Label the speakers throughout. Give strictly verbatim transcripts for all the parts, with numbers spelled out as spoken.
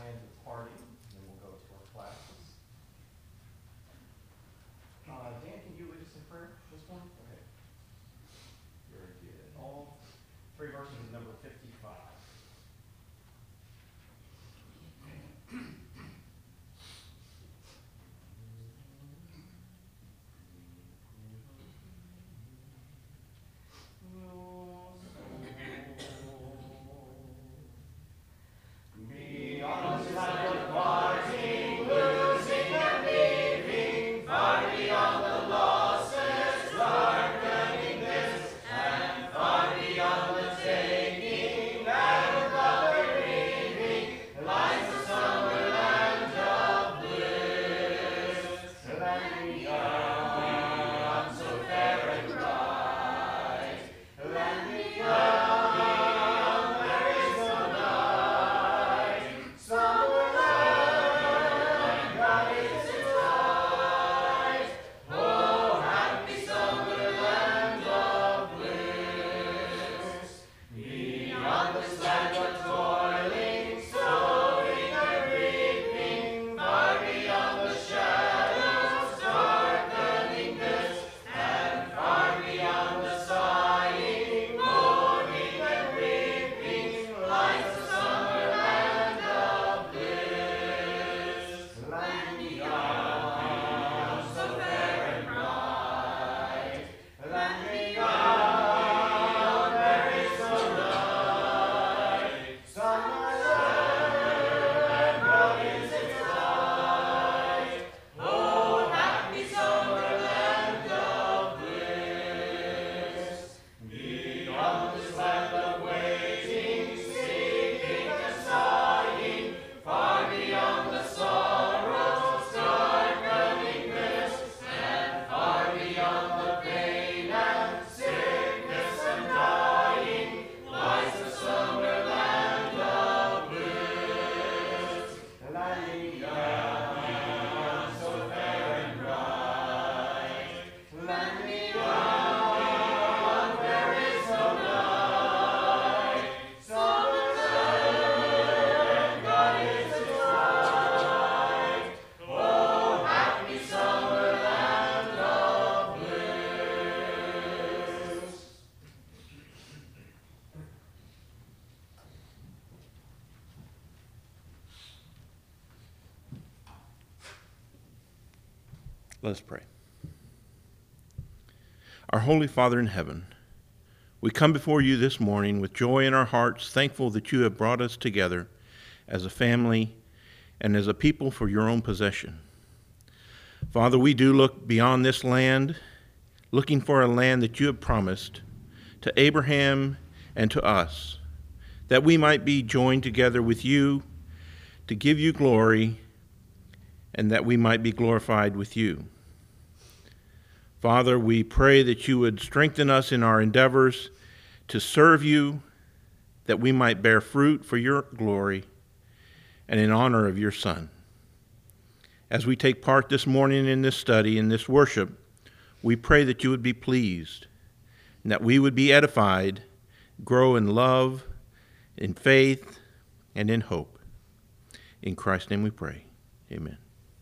Speaker 1: and departing, and then we'll go to our classes. Uh, Dan, can you lead us in prayer this morning? Okay. Very good. All three verses of number fifty-five.
Speaker 2: Let us pray. Our Holy Father in heaven, we come before you this morning with joy in our hearts, thankful that you have brought us together as a family and as a people for your own possession. Father, we do look beyond this land, looking for a land that you have promised to Abraham and to us, that we might be joined together with you to give you glory and that we might be glorified with you. Father, we pray that you would strengthen us in our endeavors to serve you, that we might bear fruit for your glory and in honor of your Son. As we take part this morning in this study, in this worship, we pray that you would be pleased and that we would be edified, grow in love, in faith, and in hope. In Christ's name we pray. Amen.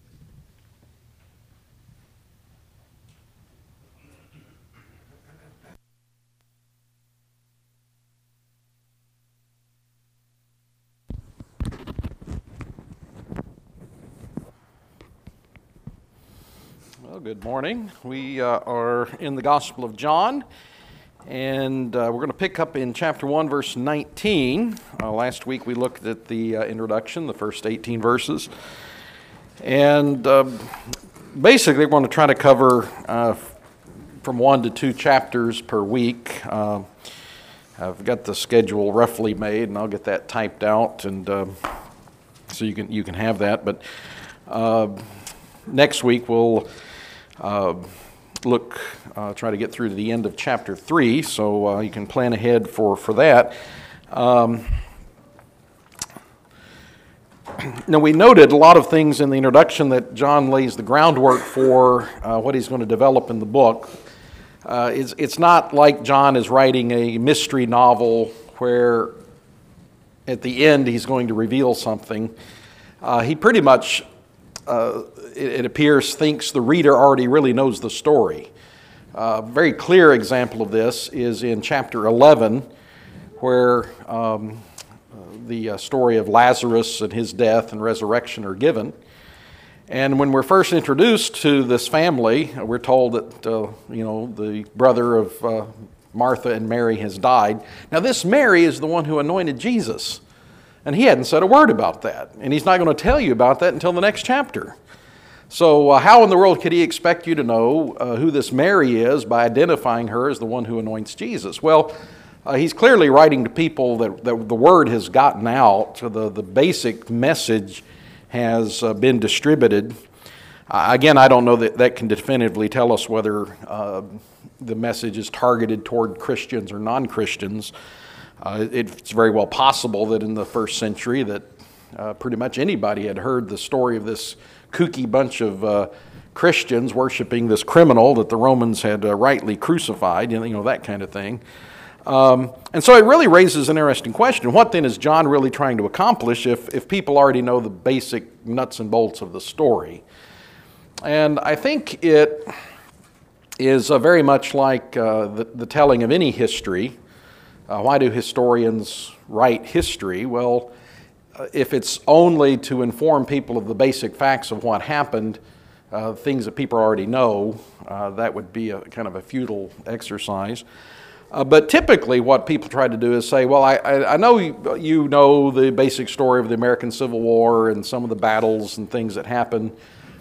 Speaker 3: Well, good morning. We uh, are in the Gospel of John, and uh, we're going to pick up in chapter one, verse nineteen. Uh, last week we looked at the uh, introduction, the first eighteen verses, and uh, basically we're going to try to cover uh, from one to two chapters per week. Uh, I've got the schedule roughly made, and I'll get that typed out, and uh, so you can you can have that. But uh, next week we'll Uh, look, uh, try to get through to the end of chapter three, so uh, you can plan ahead for, for that. Um, now, we noted a lot of things in the introduction that John lays the groundwork for uh, what he's going to develop in the book. Uh, it's, it's not like John is writing a mystery novel where at the end he's going to reveal something. uh, he pretty much, uh, it, it appears, thinks the reader already really knows the story. A very clear example of this is in chapter eleven, where um, the uh, story of Lazarus and his death and resurrection are given. And when we're first introduced to this family, we're told that, uh, you know, the brother of uh, Martha and Mary has died. Now, this Mary is the one who anointed Jesus. And he hadn't said a word about that. And he's not going to tell you about that until the next chapter. So uh, how in the world could he expect you to know uh, who this Mary is by identifying her as the one who anoints Jesus? Well, uh, he's clearly writing to people that, that the word has gotten out. The, the basic message has uh, been distributed. Uh, again, I don't know that that can definitively tell us whether uh, the message is targeted toward Christians or non-Christians. Uh, it's very well possible that in the first century that uh, pretty much anybody had heard the story of this kooky bunch of uh, Christians worshiping this criminal that the Romans had uh, rightly crucified, you know, that kind of thing. Um, and so it really raises an interesting question. What then is John really trying to accomplish if, if people already know the basic nuts and bolts of the story? And I think it is uh, very much like uh, the, the telling of any history. Uh, why do historians write history? Well, uh, if it's only to inform people of the basic facts of what happened, uh, things that people already know, uh, that would be a kind of a futile exercise. Uh, but typically what people try to do is say, well, I, I, I know you, you know the basic story of the American Civil War and some of the battles and things that happened,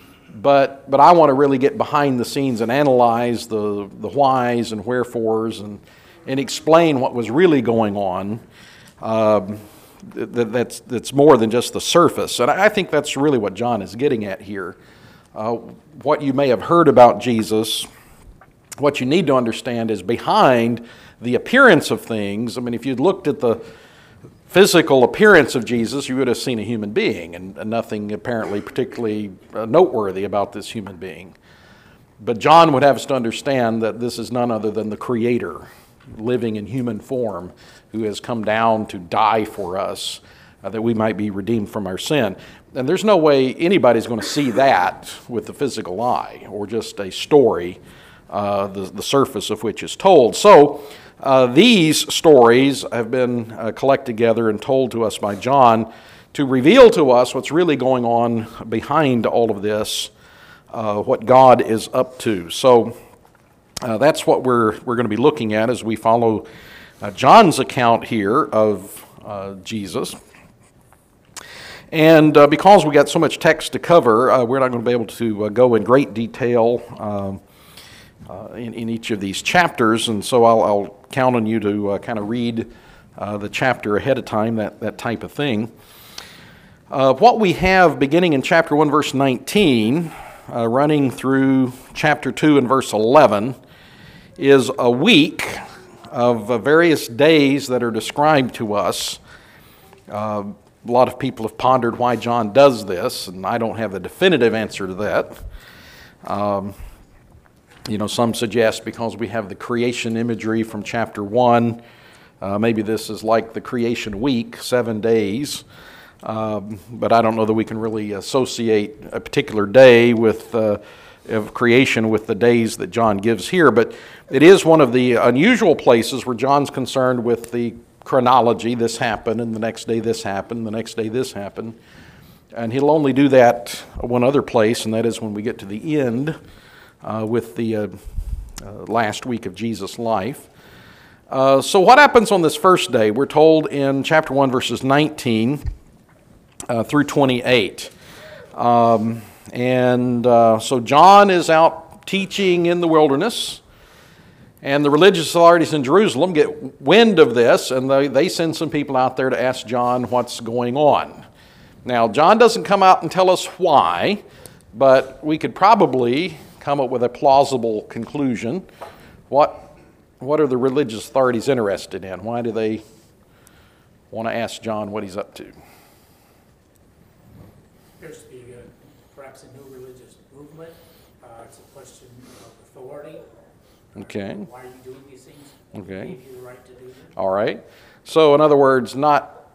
Speaker 3: but but I want to really get behind the scenes and analyze the, the whys and wherefores and, and explain what was really going on. Um, that, that's, that's more than just the surface. And I, I think that's really what John is getting at here. Uh, what you may have heard about Jesus, what you need to understand is behind the appearance of things. I mean, if you'd looked at the physical appearance of Jesus, you would have seen a human being, and, and nothing apparently particularly uh, noteworthy about this human being. But John would have us to understand that this is none other than the Creator, living in human form, who has come down to die for us, uh, that we might be redeemed from our sin. And there's no way anybody's going to see that with the physical eye, or just a story Uh, the, the surface of which is told. So uh, these stories have been uh, collected together and told to us by John to reveal to us what's really going on behind all of this, uh, what God is up to. So uh, that's what we're, we're going to be looking at as we follow uh, John's account here of uh, Jesus. And uh, because we got so much text to cover, uh, we're not going to be able to uh, go in great detail um, Uh, in, in each of these chapters, and so I'll, I'll count on you to uh, kind of read uh, the chapter ahead of time, that, that type of thing. Uh, what we have beginning in chapter one, verse nineteen, uh, running through chapter two and verse eleven, is a week of uh, various days that are described to us. Uh, a lot of people have pondered why John does this, and I don't have a definitive answer to that. Um, You know, some suggest because we have the creation imagery from chapter one, uh, maybe this is like the creation week, seven days. Um, but I don't know that we can really associate a particular day with uh, of creation with the days that John gives here. But it is one of the unusual places where John's concerned with the chronology. This happened, and the next day this happened, the next day this happened. And he'll only do that one other place, and that is when we get to the end, Uh, with the uh, uh, last week of Jesus' life. Uh, so what happens on this first day? We're told in chapter one, verses nineteen uh, through twenty-eight. Um, and uh, so John is out teaching in the wilderness, and the religious authorities in Jerusalem get wind of this, and they, they send some people out there to ask John what's going on. Now, John doesn't come out and tell us why, but we could probably come up with a plausible conclusion. What, what are the religious authorities interested in? Why do they want to ask John what he's up to?
Speaker 4: Appears to be a, perhaps a new religious movement. Uh, it's a question of authority.
Speaker 3: Okay.
Speaker 4: Why are you doing these things?
Speaker 3: Okay.
Speaker 4: Who gave you the right to do them?
Speaker 3: All right. So in other words, not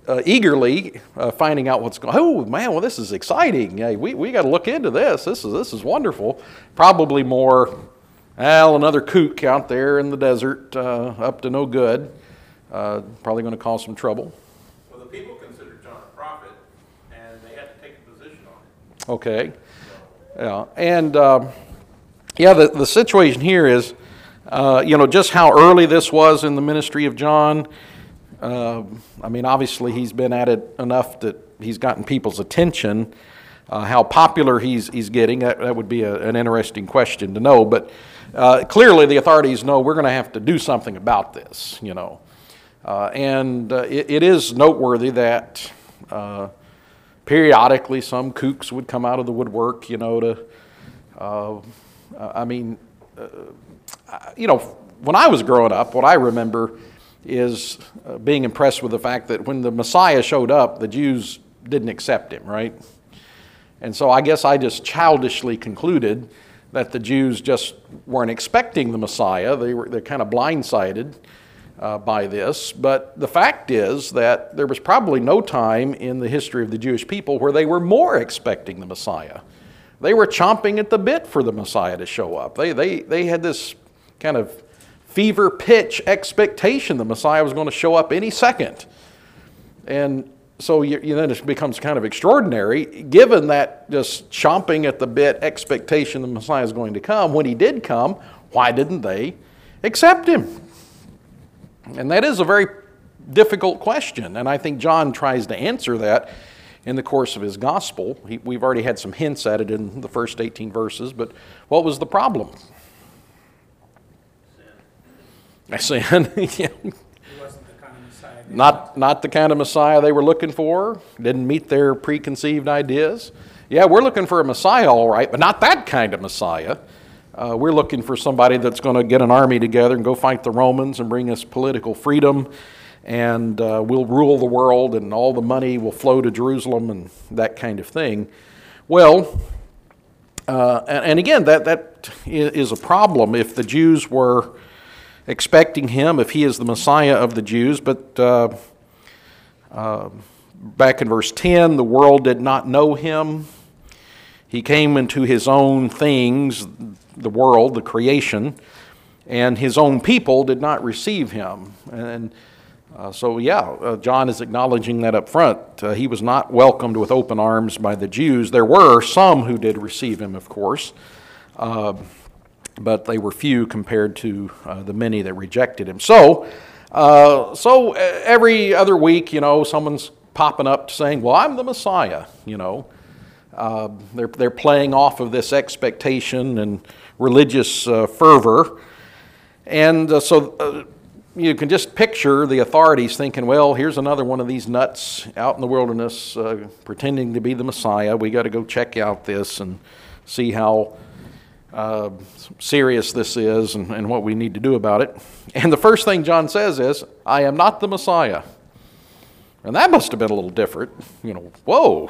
Speaker 3: uh, eagerly uh, finding out what's going. Oh man, well this is exciting. Yeah, we we got to look into this. This is this is wonderful. Probably more, well, another kook out there in the desert, uh, up to no good. Uh, probably going to cause some trouble.
Speaker 2: Well, the people considered John a prophet, and they had to take a position on it.
Speaker 3: Okay. Yeah, and um, yeah, the the situation here is, uh, you know, just how early this was in the ministry of John. Uh, I mean, obviously he's been at it enough that he's gotten people's attention. Uh, how popular he's he's getting, that, that would be a, an interesting question to know. But uh, clearly the authorities know we're going to have to do something about this, you know. Uh, and uh, it, it is noteworthy that uh, periodically some kooks would come out of the woodwork, you know, to, uh, I mean, uh, you know, when I was growing up, what I remember is uh, being impressed with the fact that when the Messiah showed up, the Jews didn't accept him, right? And so I guess I just childishly concluded that the Jews just weren't expecting the Messiah. They were they're kind of blindsided uh, by this. But the fact is that there was probably no time in the history of the Jewish people where they were more expecting the Messiah. They were chomping at the bit for the Messiah to show up. They they they had this kind of fever pitch expectation the Messiah was going to show up any second. And so you, you then it becomes kind of extraordinary, given that just chomping at the bit expectation the Messiah is going to come. When he did come, why didn't they accept him? And that is a very difficult question, and I think John tries to answer that in the course of his gospel. He, we've already had some hints at it in the first eighteen verses, but what was the problem? Sin. Yeah.
Speaker 4: He wasn't the kind of Messiah. they
Speaker 3: Not, not the kind of Messiah they were looking for. Didn't meet their preconceived ideas. Yeah, we're looking for a Messiah, all right, but not that kind of Messiah. Uh, we're looking for somebody that's going to get an army together and go fight the Romans and bring us political freedom, and uh, we'll rule the world, and all the money will flow to Jerusalem and that kind of thing. Well, uh, and, and again, that, that is a problem if the Jews were expecting him, if he is the Messiah of the Jews. But uh, uh, back in verse ten, the world did not know him. He came into his own things, the world, the creation, and his own people did not receive him. And uh, so, yeah, uh, John is acknowledging that up front. Uh, he was not welcomed with open arms by the Jews. There were some who did receive him, of course, uh, but they were few compared to uh, the many that rejected him. So, uh, so every other week, you know, someone's popping up saying, well, I'm the Messiah, you know. Uh, they're, they're playing off of this expectation and religious uh, fervor. And uh, so uh, you can just picture the authorities thinking, well, here's another one of these nuts out in the wilderness uh, pretending to be the Messiah. We got to go check out this and see how uh, serious this is and, and what we need to do about it. And the first thing John says is, I am not the Messiah. And that must have been a little different. You know, whoa.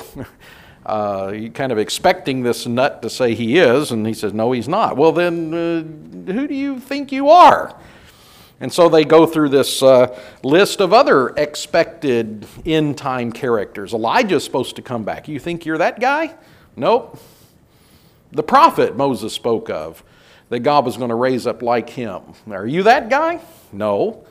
Speaker 3: Uh, you kind of expecting this nut to say he is, and he says, no, he's not. Well, then, uh, who do you think you are? And so they go through this uh, list of other expected end-time characters. Elijah's supposed to come back. You think you're that guy? Nope. The prophet Moses spoke of, that God was going to raise up like him. Are you that guy? No.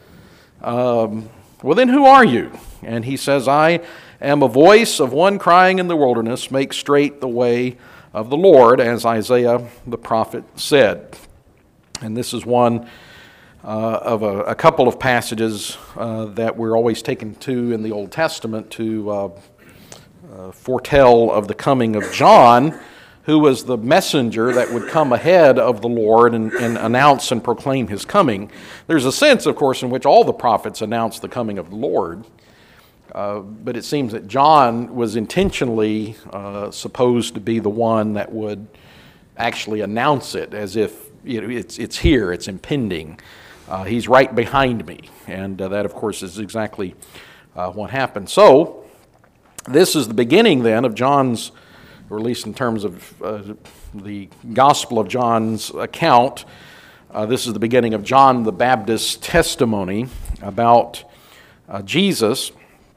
Speaker 3: Um, well, then who are you? And he says, I am a voice of one crying in the wilderness, make straight the way of the Lord, as Isaiah the prophet said. And this is one uh, of a, a couple of passages uh, that we're always taken to in the Old Testament to uh, uh, foretell of the coming of John, who was the messenger that would come ahead of the Lord and, and announce and proclaim his coming. There's a sense, of course, in which all the prophets announce the coming of the Lord. Uh, but it seems that John was intentionally uh, supposed to be the one that would actually announce it as if you know, it's, it's here, it's impending. Uh, he's right behind me. And uh, that, of course, is exactly uh, what happened. So, this is the beginning then of John's, or at least in terms of uh, the Gospel of John's account, uh, this is the beginning of John the Baptist's testimony about uh, Jesus.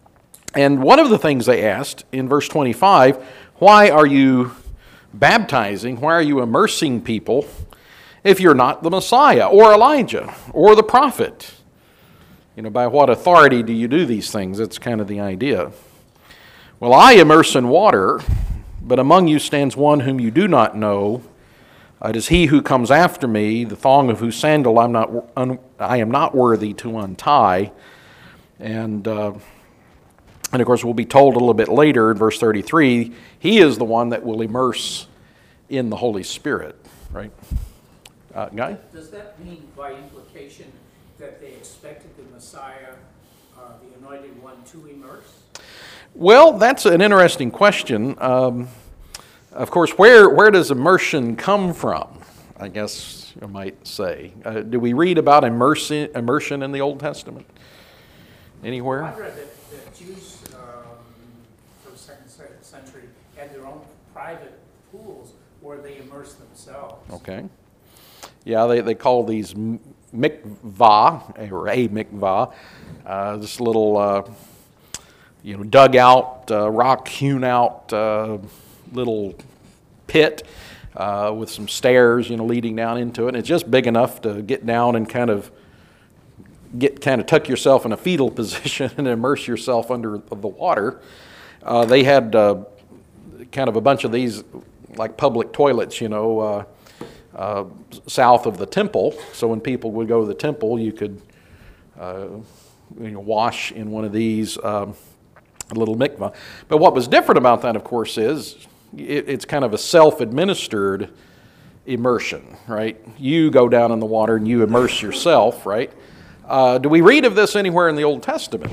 Speaker 3: And one of the things they asked in verse twenty-five, why are you baptizing, why are you immersing people if you're not the Messiah or Elijah or the prophet? You know, by what authority do you do these things? That's kind of the idea. Well, I immerse in water, but among you stands one whom you do not know. It is he who comes after me, the thong of whose sandal I'm not, un, I am not worthy to untie. And, uh, and of course, we'll be told a little bit later in verse thirty-three, he is the one that will immerse in the Holy Spirit, right? Uh, Guy?
Speaker 4: Does that mean by implication that they expected the Messiah, uh, the Anointed One, to immerse?
Speaker 3: Well, that's an interesting question. Um, of course, where, where does immersion come from, I guess you might say? Uh, do we read about immersion, immersion in the Old Testament? Anywhere?
Speaker 4: I've read that, that Jews um, for the second century had their own private pools where they immersed themselves.
Speaker 3: Okay. Yeah, they, they call these mikvah, or a mikvah, uh, this little, uh, you know, dug out, uh, rock hewn out uh, little pit uh, with some stairs, you know, leading down into it. And it's just big enough to get down and kind of get kind of tuck yourself in a fetal position and immerse yourself under the water. Uh, they had uh, kind of a bunch of these, like public toilets, you know, uh, uh, south of the temple. So when people would go to the temple, you could uh, you know, wash in one of these um, little mikvah. But what was different about that, of course, is it, it's kind of a self-administered immersion, right? You go down in the water and you immerse yourself, right? Uh, do we read of this anywhere in the Old Testament?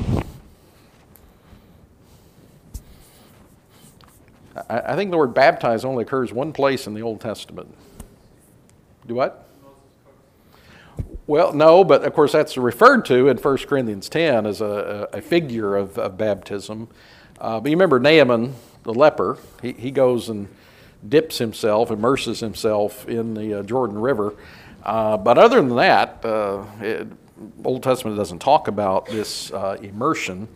Speaker 3: I, I think the word baptize only occurs one place in the Old Testament. Do what? Well, no, but of course that's referred to in First Corinthians ten as a, a figure of, of baptism. Uh, but you remember Naaman, the leper, he, he goes and dips himself, immerses himself in the uh, Jordan River. Uh, but other than that, uh, it, Old Testament doesn't talk about this uh, immersion.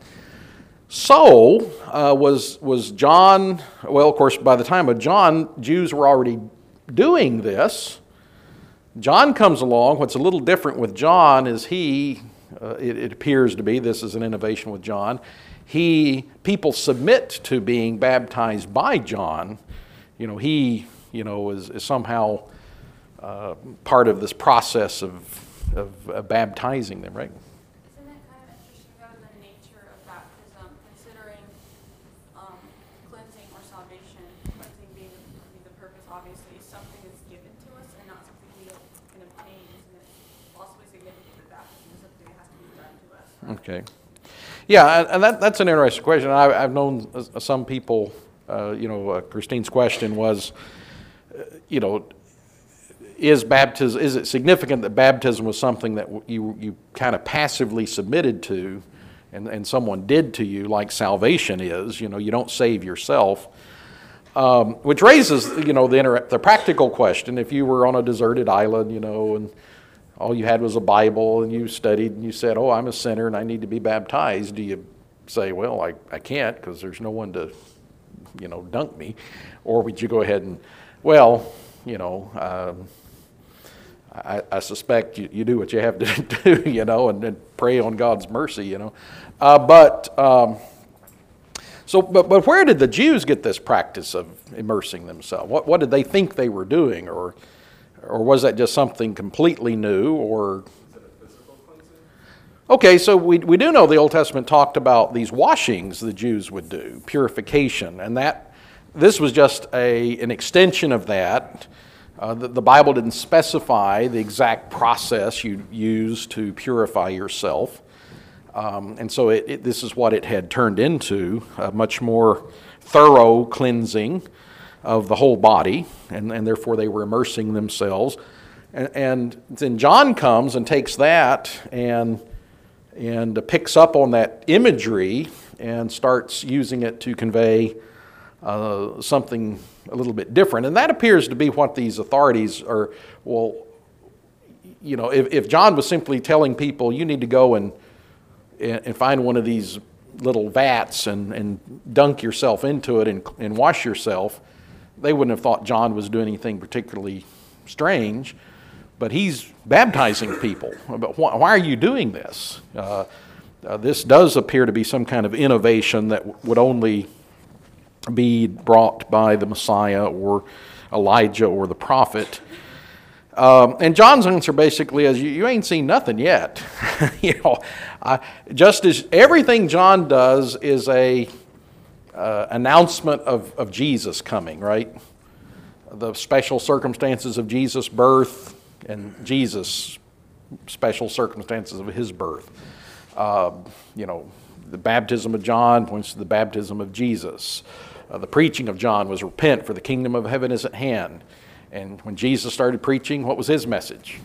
Speaker 3: So uh, was was John, well, of course, by the time of John, Jews were already doing this. John comes along. What's a little different with John is he, uh, it, it appears to be, this is an innovation with John, he, people submit to being baptized by John. You know, he, you know, is, is somehow uh, part of this process of, of uh, baptizing them, right?
Speaker 5: Isn't it kind of interesting though the nature of baptism, considering um, cleansing or salvation, cleansing being the purpose obviously, is something that's given to us and not something we can obtain, isn't it possibly significant that baptism is something that has to be done to us?
Speaker 3: Okay. Yeah, and that, that's an interesting question. I, I've known some people, uh, you know, uh, Christine's question was, uh, you know, is baptism, is it significant that baptism was something that you, you kind of passively submitted to and, and someone did to you like salvation is? You know, you don't save yourself. Um, which raises, you know, the, inter- the practical question. If you were on a deserted island, you know, and all you had was a Bible and you studied and you said, oh, I'm a sinner and I need to be baptized, do you say, well, I, I can't because there's no one to, you know, dunk me? Or would you go ahead and, well, you know, um, I, I suspect you, you do what you have to do, you know, and, and pray on God's mercy, you know. Uh, but, um, so, but, but where did the Jews get this practice of immersing themselves? What, what did they think they were doing? Or, or was that just something completely new? Or okay, so we, we do know the Old Testament talked about these washings the Jews would do, purification, and that this was just a, an extension of that. Uh, the, the Bible didn't specify the exact process you use to purify yourself. Um, and so it, it, this is what it had turned into, a much more thorough cleansing of the whole body, and, and therefore they were immersing themselves. And, and then John comes and takes that and, and picks up on that imagery and starts using it to convey uh, something a little bit different. And that appears to be what these authorities are, well, you know, if, if John was simply telling people, you need to go and, and find one of these little vats and, and dunk yourself into it and, and wash yourself, they wouldn't have thought John was doing anything particularly strange. But he's baptizing people. But why, why are you doing this? Uh, uh, this does appear to be some kind of innovation that w- would only be brought by the Messiah or Elijah or the prophet. Um, and John's answer basically is, you, you ain't seen nothing yet. you know, I, just as everything John does is a uh, announcement of, of Jesus coming, right? The special circumstances of Jesus' birth and Jesus' special circumstances of his birth. Uh, you know, the baptism of John points to the baptism of Jesus. Uh, the preaching of John was, repent, for the kingdom of heaven is at hand. And when Jesus started preaching, what was his message?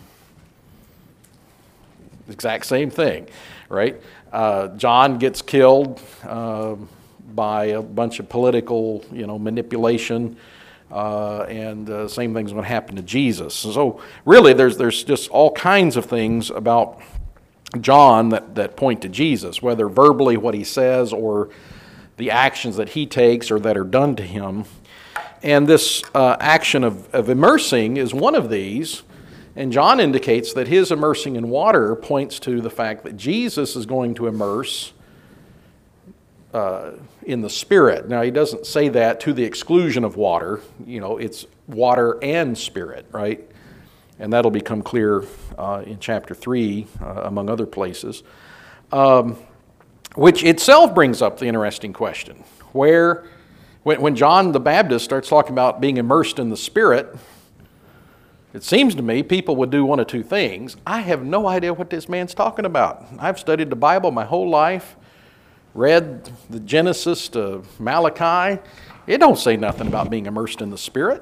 Speaker 3: The exact same thing, right? Uh, John gets killed uh, by a bunch of political, you know, manipulation, uh, and the uh, same thing's going to happen to Jesus. So really, there's there's just all kinds of things about John that, that point to Jesus, whether verbally what he says or the actions that he takes or that are done to him. And this uh, action of, of immersing is one of these. And John indicates that his immersing in water points to the fact that Jesus is going to immerse uh, in the Spirit. Now, he doesn't say that to the exclusion of water. You know, it's water and Spirit, right? And that'll become clear uh, in chapter three, uh, among other places. Um, which itself brings up the interesting question. Where... When John the Baptist starts talking about being immersed in the Spirit, it seems to me people would do one of two things. I have no idea what this man's talking about. I've studied the Bible my whole life, read the Genesis to Malachi. It don't say nothing about being immersed in the Spirit.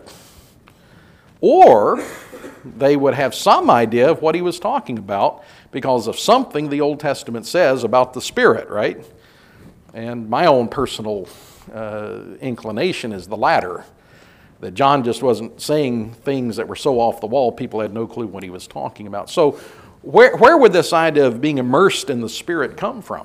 Speaker 3: Or they would have some idea of what he was talking about because of something the Old Testament says about the Spirit, right? And my own personal Uh, inclination is the latter, that John just wasn't saying things that were so off the wall people had no clue what he was talking about. So where, where would this idea of being immersed in the Spirit come from?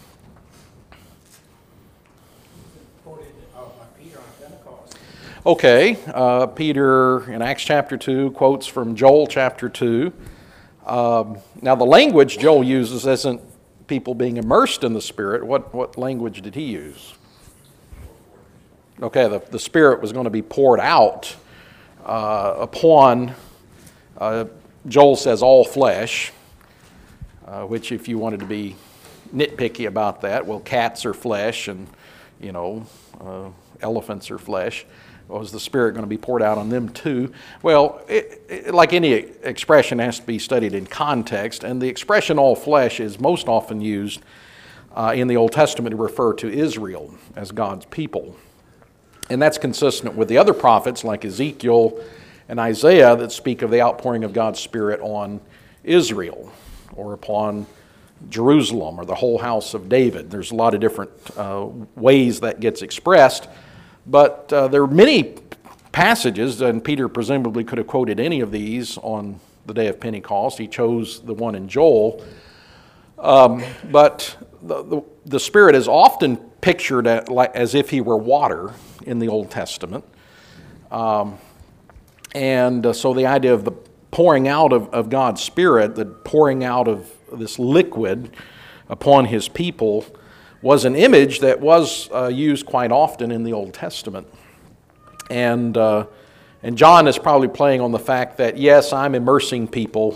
Speaker 4: Quoted uh, by Peter on Pentecost.
Speaker 3: Okay, uh, Peter in Acts chapter two quotes from Joel chapter two. Um, now the language Joel uses isn't people being immersed in the Spirit. What, what language did he use? Okay, the, the Spirit was going to be poured out uh, upon, uh, Joel says, all flesh, uh, which if you wanted to be nitpicky about that, well, cats are flesh and, you know, uh, elephants are flesh. Was the Spirit going to be poured out on them too? Well, it, it, like any expression, has to be studied in context, and the expression all flesh is most often used uh, in the Old Testament to refer to Israel as God's people. And that's consistent with the other prophets like Ezekiel and Isaiah that speak of the outpouring of God's Spirit on Israel or upon Jerusalem or the whole house of David. There's a lot of different uh, ways that gets expressed, but uh, there are many passages, and Peter presumably could have quoted any of these on the day of Pentecost. He chose the one in Joel. Um, but the, the, the Spirit is often pictured at, like, as if he were water in the Old Testament. Um, and uh, so the idea of the pouring out of, of God's Spirit, the pouring out of this liquid upon his people, was an image that was uh, used quite often in the Old Testament. And, uh, and John is probably playing on the fact that, yes, I'm immersing people,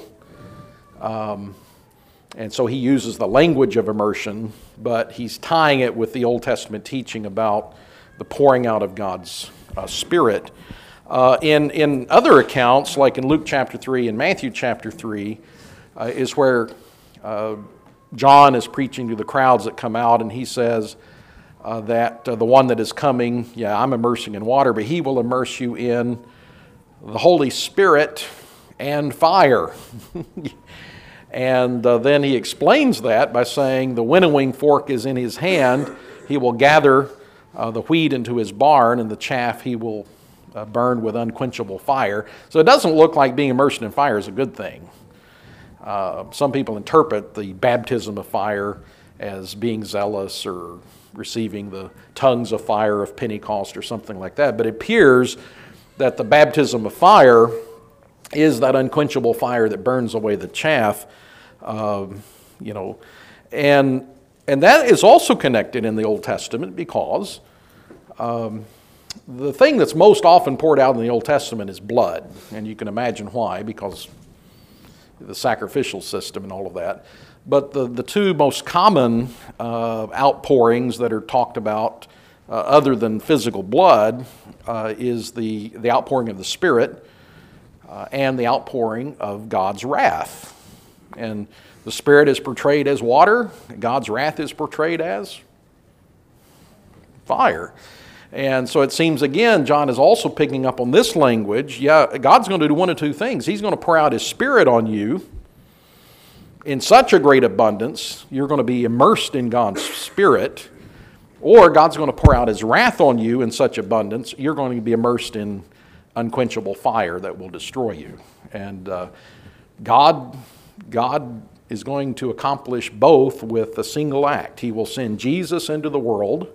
Speaker 3: um, and so he uses the language of immersion, but he's tying it with the Old Testament teaching about the pouring out of God's uh, Spirit. Uh, in, in other accounts, like in Luke chapter three and Matthew chapter three, uh, is where uh, John is preaching to the crowds that come out, and he says uh, that uh, the one that is coming, yeah, I'm immersing in water, but he will immerse you in the Holy Spirit and fire. And uh, then he explains that by saying the winnowing fork is in his hand. He will gather uh, the wheat into his barn, and the chaff he will uh, burn with unquenchable fire. So it doesn't look like being immersed in fire is a good thing. Uh, some people interpret the baptism of fire as being zealous or receiving the tongues of fire of Pentecost or something like that. But it appears that the baptism of fire is that unquenchable fire that burns away the chaff, um, you know, and and that is also connected in the Old Testament because um, the thing that's most often poured out in the Old Testament is blood, and you can imagine why, because the sacrificial system and all of that. But the, the two most common uh, outpourings that are talked about, uh, other than physical blood, uh, is the, the outpouring of the Spirit uh, and the outpouring of God's wrath. And the Spirit is portrayed as water, God's wrath is portrayed as fire. And so it seems, again, John is also picking up on this language. Yeah, God's going to do one of two things. He's going to pour out His Spirit on you in such a great abundance, you're going to be immersed in God's Spirit, or God's going to pour out His wrath on you in such abundance, you're going to be immersed in unquenchable fire that will destroy you. And uh, God, God is going to accomplish both with a single act. He will send Jesus into the world.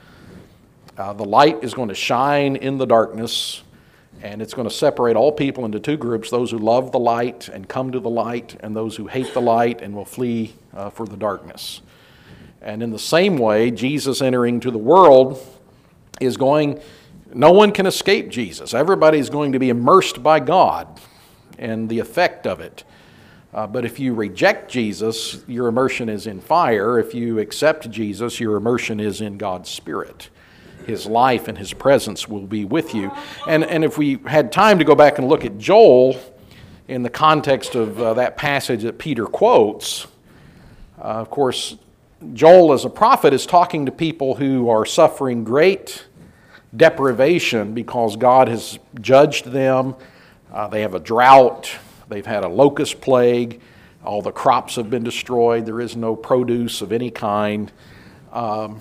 Speaker 3: Uh, the light is going to shine in the darkness, and it's going to separate all people into two groups, those who love the light and come to the light, and those who hate the light and will flee uh, for the darkness. And in the same way, Jesus entering to the world is going, no one can escape Jesus. Everybody's going to be immersed by God and the effect of it. Uh, but if you reject Jesus, your immersion is in fire. If you accept Jesus, your immersion is in God's Spirit. His life and His presence will be with you. And, and if we had time to go back and look at Joel in the context of uh, that passage that Peter quotes, uh, of course, Joel as a prophet is talking to people who are suffering great deprivation because God has judged them. Uh, they have a drought. They've had a locust plague. All the crops have been destroyed. There is no produce of any kind. Um,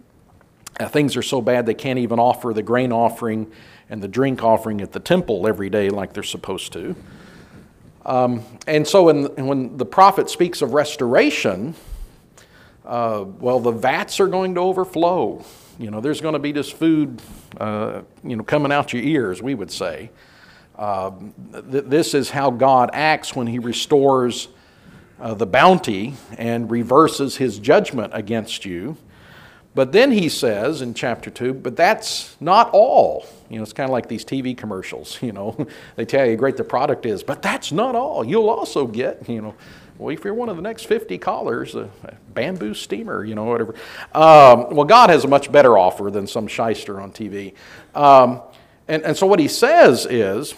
Speaker 3: Uh, things are so bad they can't even offer the grain offering and the drink offering at the temple every day like they're supposed to. Um, and so when, when the prophet speaks of restoration, uh, well, the vats are going to overflow. You know, there's going to be this food, uh, you know, coming out your ears, we would say. Uh, th- this is how God acts when He restores uh, the bounty and reverses His judgment against you. But then He says in chapter two, but that's not all. You know, it's kind of like these T V commercials, you know. They tell you how great the product is, but that's not all. You'll also get, you know, well, if you're one of the next fifty callers, a bamboo steamer, you know, whatever. Um, well, God has a much better offer than some shyster on T V. Um, and, and so what He says is,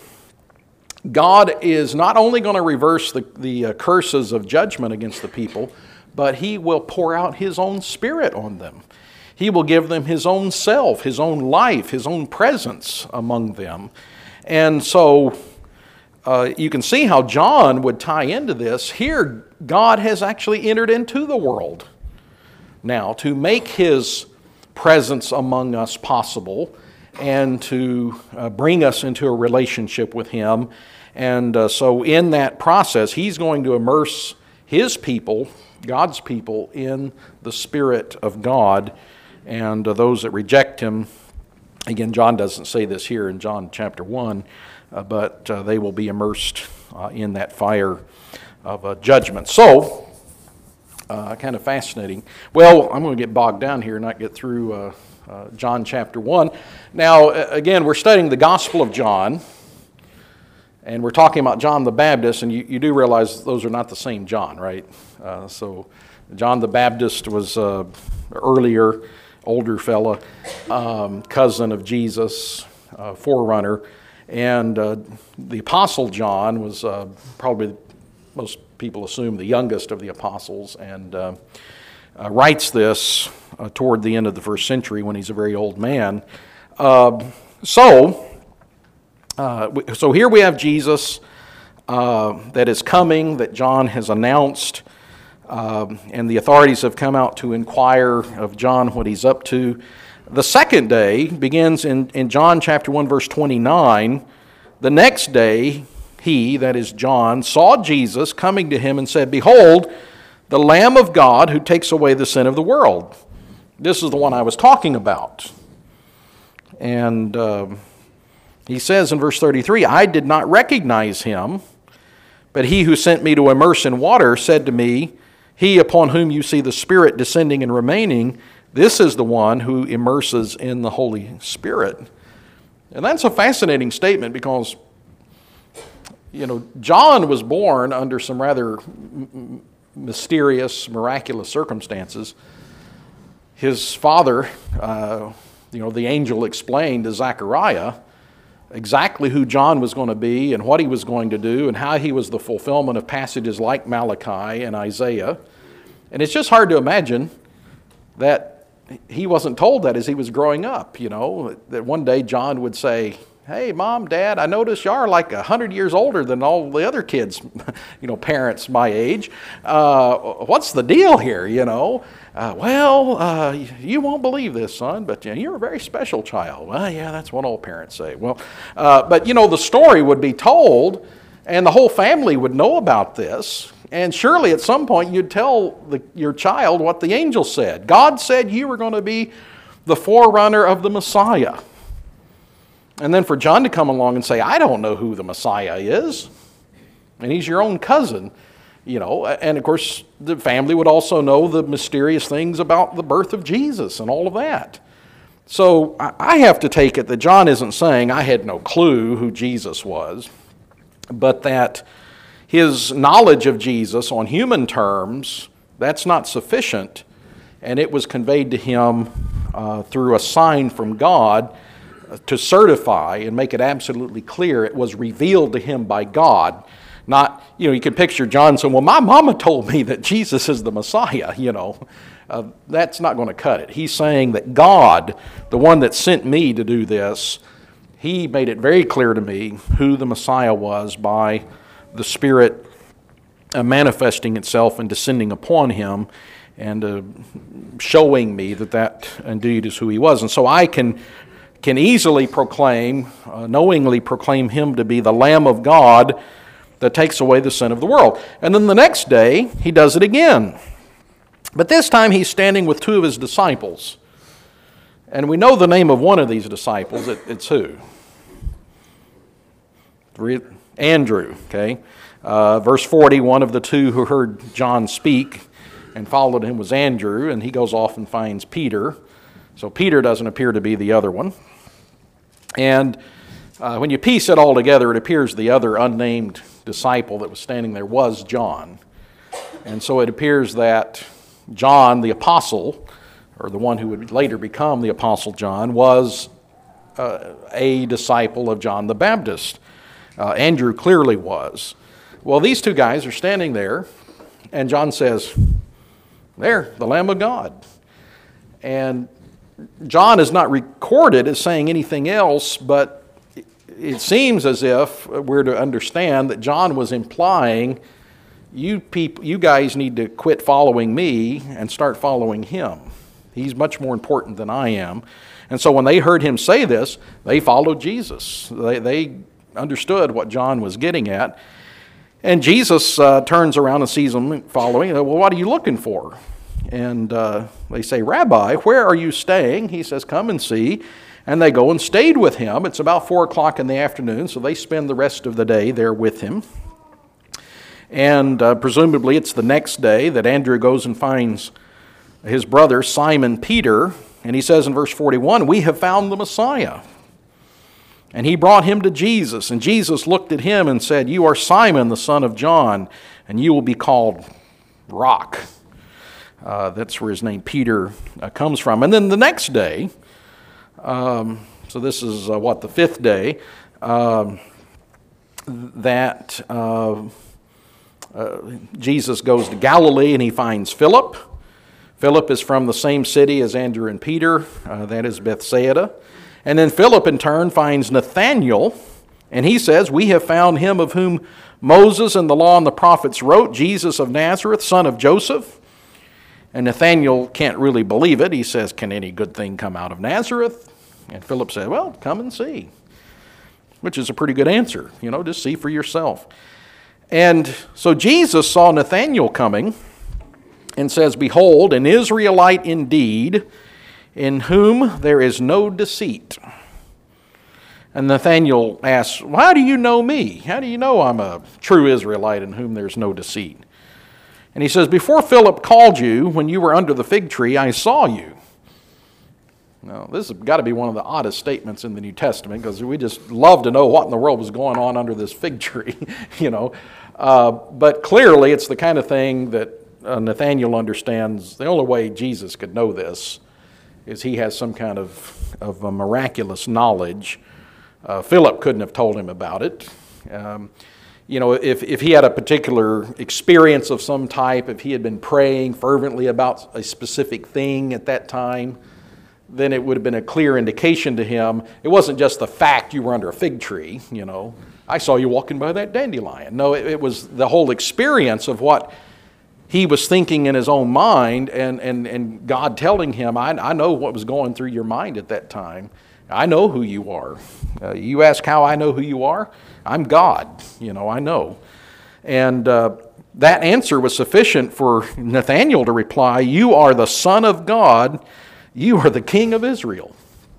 Speaker 3: God is not only going to reverse the, the uh, curses of judgment against the people, but He will pour out His own Spirit on them. He will give them His own self, His own life, His own presence among them. And so uh, you can see how John would tie into this. Here, God has actually entered into the world now to make His presence among us possible and to uh, bring us into a relationship with Him. And uh, so in that process, He's going to immerse His people, God's people, in the Spirit of God. And uh, those that reject Him, again, John doesn't say this here in John chapter one, uh, but uh, they will be immersed uh, in that fire of uh, judgment. So, uh, kind of fascinating. Well, I'm going to get bogged down here and not get through uh, uh, John chapter one. Now, again, we're studying the Gospel of John, and we're talking about John the Baptist, and you, you do realize those are not the same John, right? Uh, so, John the Baptist was uh, earlier, older fella, um, cousin of Jesus, uh, forerunner, and uh, the Apostle John was uh, probably, most people assume, the youngest of the apostles, and uh, uh, writes this uh, toward the end of the first century when he's a very old man. Uh, so, uh, so here we have Jesus uh, that is coming, that John has announced. Um, and the authorities have come out to inquire of John what he's up to. The second day begins in, in John chapter one, verse twenty-nine. The next day, he, that is John, saw Jesus coming to him and said, "Behold, the Lamb of God who takes away the sin of the world. This is the one I was talking about. And uh, he says in verse thirty-three, I did not recognize him, but he who sent me to immerse in water said to me, he upon whom you see the Spirit descending and remaining, this is the one who immerses in the Holy Spirit. And that's a fascinating statement because, you know, John was born under some rather m- mysterious, miraculous circumstances. His father, uh, you know, the angel explained to Zechariah exactly who John was going to be and what he was going to do and how he was the fulfillment of passages like Malachi and Isaiah. And it's just hard to imagine that he wasn't told that as he was growing up, you know, that one day John would say, hey, Mom, Dad, I notice you are like a hundred years older than all the other kids, you know, parents my age. Uh, what's the deal here, you know? Uh, well, uh, you won't believe this, son, but you know, you're a very special child. Well, yeah, that's what all parents say. Well, uh, but, you know, the story would be told, and the whole family would know about this. And surely at some point you'd tell the, your child what the angel said. God said you were going to be the forerunner of the Messiah. And then for John to come along and say, I don't know who the Messiah is. And he's your own cousin, you know. And of course, the family would also know the mysterious things about the birth of Jesus and all of that. So I have to take it that John isn't saying I had no clue who Jesus was, but that his knowledge of Jesus on human terms, that's not sufficient, and it was conveyed to him uh, through a sign from God to certify and make it absolutely clear it was revealed to him by God. Not, you know, you can picture John saying, well, my mama told me that Jesus is the Messiah, you know. Uh, that's not going to cut it. He's saying that God, the one that sent me to do this, he made it very clear to me who the Messiah was by the Spirit uh, manifesting itself and descending upon him and uh, showing me that that indeed is who he was. And so I can can easily proclaim, uh, knowingly proclaim him to be the Lamb of God that takes away the sin of the world. And then the next day, he does it again. But this time he's standing with two of his disciples. And we know the name of one of these disciples. It, it's who? Andrew, okay? Uh, verse forty, one of the two who heard John speak and followed him was Andrew, and he goes off and finds Peter. So Peter doesn't appear to be the other one. And uh, when you piece it all together, it appears the other unnamed disciple that was standing there was John. And so it appears that John, the apostle, or the one who would later become the apostle John, was uh, a disciple of John the Baptist. Uh, Andrew clearly was. Well, these two guys are standing there, and John says, there, the Lamb of God. And John is not recorded as saying anything else, but it seems as if we're to understand that John was implying, you people, you guys need to quit following me and start following him. He's much more important than I am. And so when they heard him say this, they followed Jesus. They, they understood what John was getting at. And Jesus uh, turns around and sees them following. Well, what are you looking for? And uh, they say, Rabbi, where are you staying? He says, come and see. And they go and stayed with him. It's about four o'clock in the afternoon, so they spend the rest of the day there with him. And uh, presumably it's the next day that Andrew goes and finds his brother Simon Peter. And he says in verse forty-one, we have found the Messiah. And he brought him to Jesus. And Jesus looked at him and said, you are Simon, the son of John, and you will be called Rock. Uh, that's where his name Peter uh, comes from. And then the next day, um, so this is uh, what, the fifth day, um, that uh, uh, Jesus goes to Galilee and he finds Philip. Philip is from the same city as Andrew and Peter, uh, that is Bethsaida. And then Philip in turn finds Nathanael, and he says, we have found him of whom Moses and the law and the prophets wrote, Jesus of Nazareth, son of Joseph. And Nathanael can't really believe it. He says, can any good thing come out of Nazareth? And Philip said, well, come and see. Which is a pretty good answer. You know, just see for yourself. And so Jesus saw Nathanael coming, and says, "Behold, an Israelite indeed, in whom there is no deceit." And Nathanael asks, "Well, how do you know me? How do you know I'm a true Israelite in whom there's no deceit?" And he says, "Before Philip called you, when you were under the fig tree, I saw you." Now, this has got to be one of the oddest statements in the New Testament, because we just love to know what in the world was going on under this fig tree, you know. Uh, but clearly, it's the kind of thing that uh, Nathanael understands. The only way Jesus could know this is he has some kind of, of a miraculous knowledge. Uh, Philip couldn't have told him about it. Um, you know, if, if he had a particular experience of some type, if he had been praying fervently about a specific thing at that time, then it would have been a clear indication to him. It wasn't just the fact you were under a fig tree, you know. I saw you walking by that dandelion. No, it, it was the whole experience of what he was thinking in his own mind, and, and, and God telling him, I, I know what was going through your mind at that time. I know who you are. Uh, you ask how I know who you are? I'm God, you know, I know. And uh, that answer was sufficient for Nathanael to reply, "You are the Son of God. You are the King of Israel."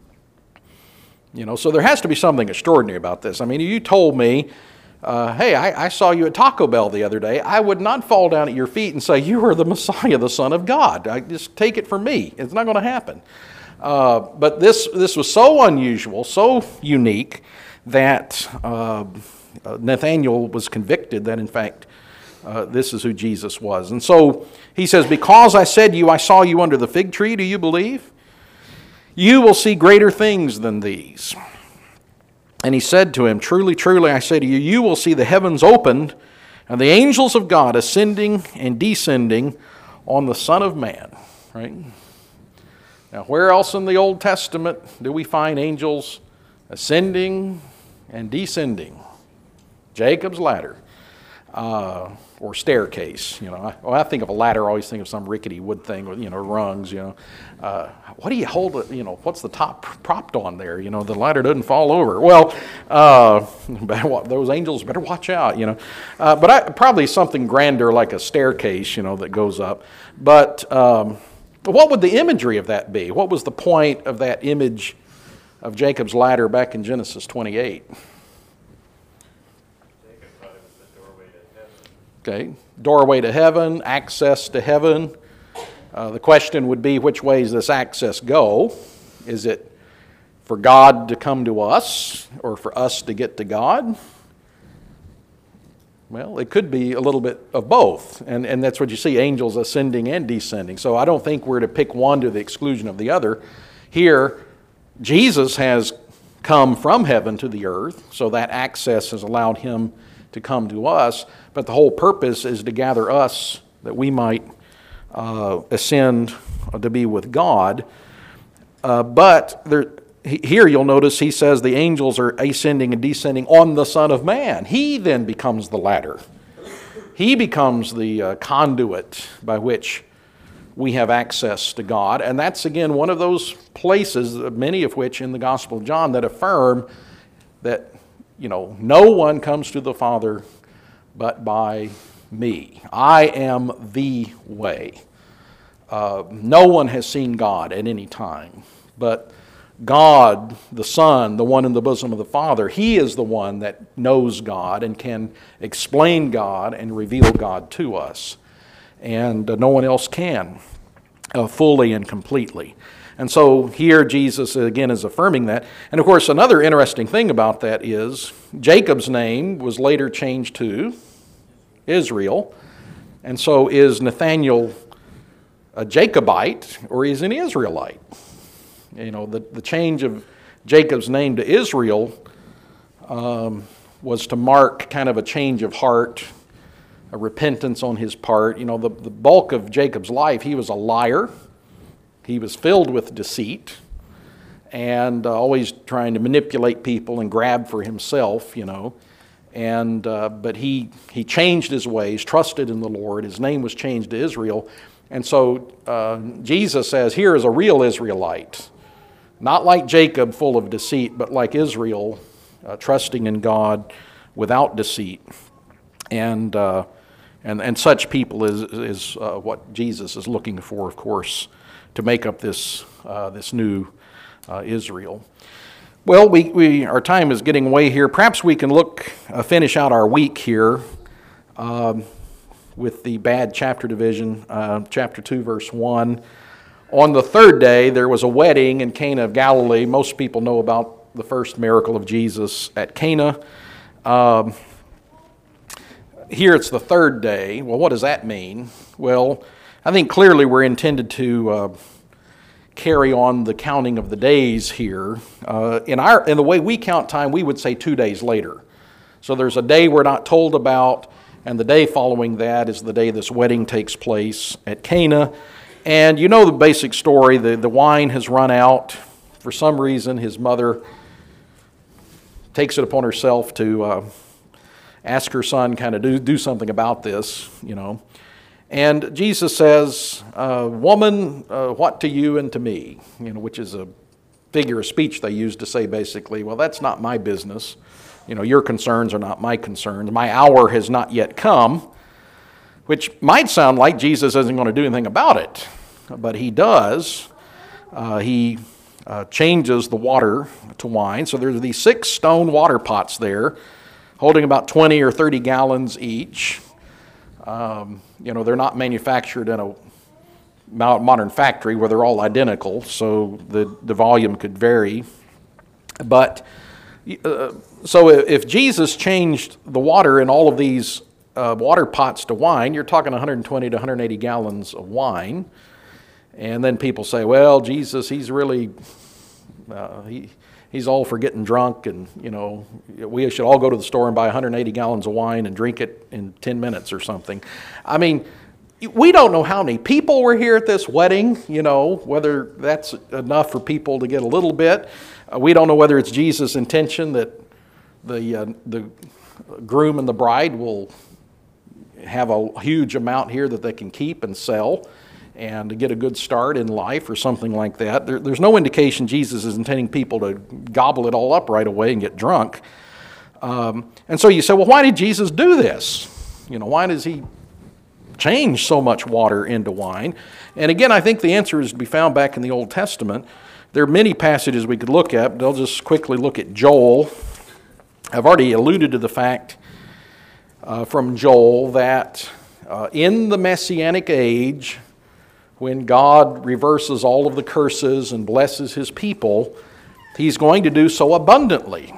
Speaker 3: You know, so there has to be something extraordinary about this. I mean, you told me, uh, hey, I, I saw you at Taco Bell the other day. I would not fall down at your feet and say, "You are the Messiah, the Son of God." I just take it from me. It's not going to happen. Uh, but this this was so unusual, so unique, that uh, Nathanael was convicted that, in fact, uh, this is who Jesus was. And so he says, "Because I said to you, I saw you under the fig tree, do you believe? You will see greater things than these." And he said to him, "Truly, truly, I say to you, you will see the heavens opened and the angels of God ascending and descending on the Son of Man." Right? Now, where else in the Old Testament do we find angels ascending and descending? Jacob's ladder, uh, or staircase. You know, I, when I think of a ladder, I always think of some rickety wood thing with, you know, rungs. You know, uh, what do you hold it? You know, what's the top propped on there? You know, the ladder doesn't fall over. Well, uh, those angels better watch out. You know, uh, but I, probably something grander like a staircase. You know, that goes up, but. Um, But what would the imagery of that be? What was the point of that image of Jacob's ladder back in Genesis twenty-eight?
Speaker 6: Jacob thought it was the doorway to heaven.
Speaker 3: Okay, doorway to heaven, access to heaven. Uh, the question would be, which way does this access go? Is it for God to come to us, or for us to get to God? Well, it could be a little bit of both, and, and that's what you see, angels ascending and descending. So I don't think we're to pick one to the exclusion of the other. Here, Jesus has come from heaven to the earth, so that access has allowed him to come to us, but the whole purpose is to gather us that we might uh, ascend to be with God. Uh, but there, here you'll notice he says the angels are ascending and descending on the Son of Man. He then becomes the ladder. He becomes the uh, conduit by which we have access to God. And that's, again, one of those places, many of which in the Gospel of John, that affirm that, you know, no one comes to the Father but by me. I am the way. Uh, no one has seen God at any time, but God, the Son, the one in the bosom of the Father, He is the one that knows God and can explain God and reveal God to us. And uh, no one else can uh, fully and completely. And so here Jesus, again, is affirming that. And of course, another interesting thing about that is Jacob's name was later changed to Israel. And so is Nathanael a Jacobite, or is he an Israelite? You know, the, the change of Jacob's name to Israel um, was to mark kind of a change of heart, a repentance on his part. You know, the, the bulk of Jacob's life, he was a liar. He was filled with deceit and uh, always trying to manipulate people and grab for himself, you know. And uh, but he, he changed his ways, trusted in the Lord. His name was changed to Israel. And so uh, Jesus says, here is a real Israelite. Not like Jacob, full of deceit, but like Israel, uh, trusting in God without deceit. And uh, And, and such people is, is uh, what Jesus is looking for, of course, to make up this, uh, this new uh, Israel. Well, we, we, our time is getting away here. Perhaps we can look, uh, finish out our week here um, with the bad chapter division, uh, chapter two, verse one. On the third day, there was a wedding in Cana of Galilee. Most people know about the first miracle of Jesus at Cana. Um, here it's the third day. Well, what does that mean? Well, I think clearly we're intended to uh, carry on the counting of the days here. Uh, in our in the way we count time, we would say two days later. So there's a day we're not told about, and the day following that is the day this wedding takes place at Cana. And you know the basic story. The, the wine has run out. For some reason, his mother takes it upon herself to uh, ask her son kind of do, do something about this, you know. And Jesus says, uh, woman, uh, what to you and to me? You know, which is a figure of speech they use to say basically, well, that's not my business. You know, your concerns are not my concerns. My hour has not yet come, which might sound like Jesus isn't going to do anything about it. But he does. Uh, he uh, changes the water to wine. So there's these six stone water pots there, holding about twenty or thirty gallons each. Um, you know, they're not manufactured in a modern factory where they're all identical, so the, the volume could vary. But, uh, so if Jesus changed the water in all of these uh, water pots to wine, you're talking one hundred twenty to one hundred eighty gallons of wine. And then people say, well, Jesus, he's really, uh, he, he's all for getting drunk, and, you know, we should all go to the store and buy one hundred eighty gallons of wine and drink it in ten minutes or something. I mean, we don't know how many people were here at this wedding, you know, whether that's enough for people to get a little bit. Uh, we don't know whether it's Jesus' intention that the, uh, the groom and the bride will have a huge amount here that they can keep and sell and to get a good start in life or something like that. There, there's no indication Jesus is intending people to gobble it all up right away and get drunk. Um, and so you say, well, why did Jesus do this? You know, why does he change so much water into wine? And again, I think the answer is to be found back in the Old Testament. There are many passages we could look at, but I'll just quickly look at Joel. I've already alluded to the fact uh, from Joel that uh, in the Messianic age, when God reverses all of the curses and blesses his people, he's going to do so abundantly.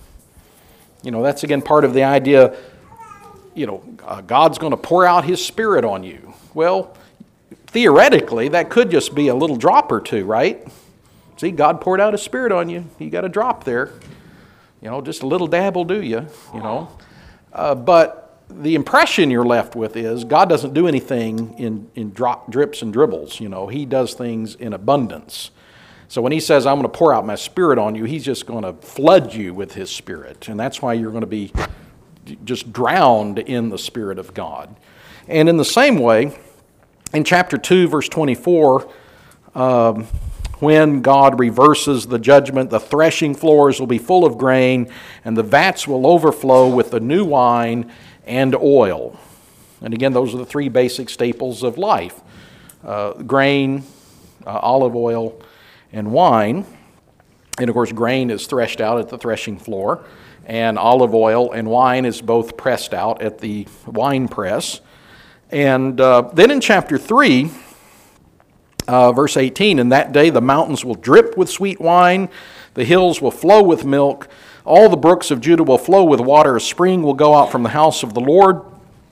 Speaker 3: You know, that's again part of the idea, you know, uh, God's going to pour out his Spirit on you. Well, theoretically, that could just be a little drop or two, right? See, God poured out his Spirit on you. You got a drop there. You know, just a little dab will do you, you know. Uh, but the impression you're left with is God doesn't do anything in, in drop, drips and dribbles, you know. He does things in abundance. So when he says, I'm going to pour out my Spirit on you, he's just going to flood you with his Spirit. And that's why you're going to be just drowned in the Spirit of God. And in the same way, in chapter two, verse twenty-four, um, when God reverses the judgment, the threshing floors will be full of grain, and the vats will overflow with the new wine and oil. And again, those are the three basic staples of life. Uh, grain, uh, olive oil, and wine. And of course, grain is threshed out at the threshing floor, and olive oil and wine is both pressed out at the wine press. And uh, then in chapter three, uh, verse eighteen, in that day the mountains will drip with sweet wine, the hills will flow with milk, all the brooks of Judah will flow with water, a spring will go out from the house of the Lord.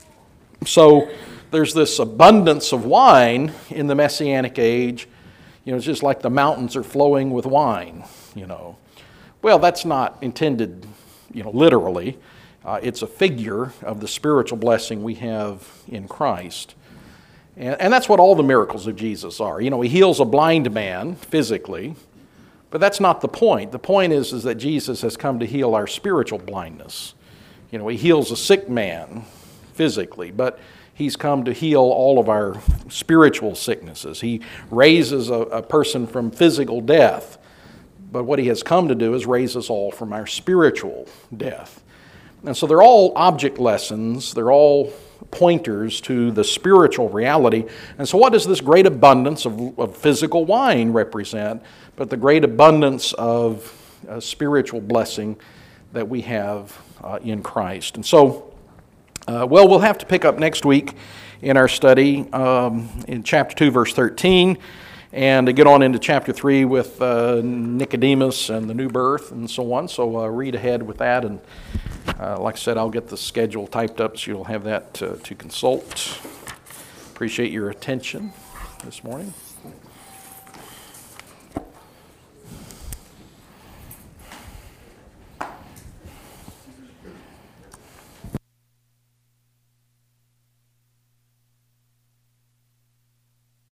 Speaker 3: So there's this abundance of wine in the Messianic age. You know, it's just like the mountains are flowing with wine, you know. Well, that's not intended, you know, literally. Uh, it's a figure of the spiritual blessing we have in Christ. And, and that's what all the miracles of Jesus are. You know, he heals a blind man physically, but that's not the point. The point is, is that Jesus has come to heal our spiritual blindness. You know, he heals a sick man physically, but he's come to heal all of our spiritual sicknesses. He raises a, a person from physical death, but what he has come to do is raise us all from our spiritual death. And so they're all object lessons. They're all pointers to the spiritual reality. And so what does this great abundance of, of physical wine represent, but the great abundance of uh, spiritual blessing that we have uh, in Christ? And so, uh, well, we'll have to pick up next week in our study um, in chapter two, verse thirteen, and to get on into chapter three with uh, Nicodemus and the new birth and so on. So uh, read ahead with that, and uh, like I said, I'll get the schedule typed up so you'll have that to, to consult. Appreciate your attention this morning.